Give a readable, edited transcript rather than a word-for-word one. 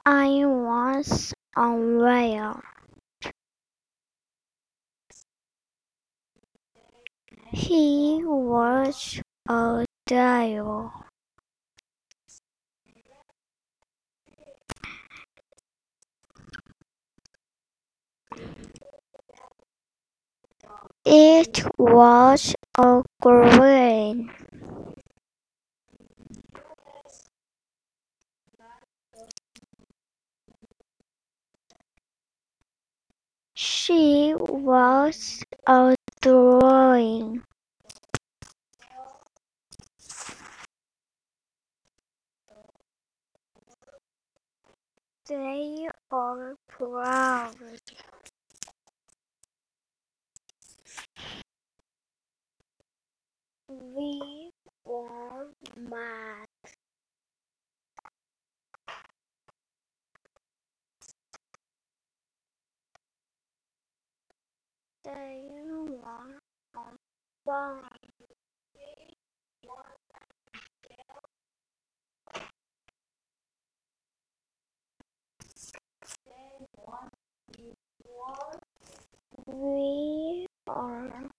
I was unaware he was a devil. It was a queen. She was a drawing. They are proud. We were mad. They were on fire. We are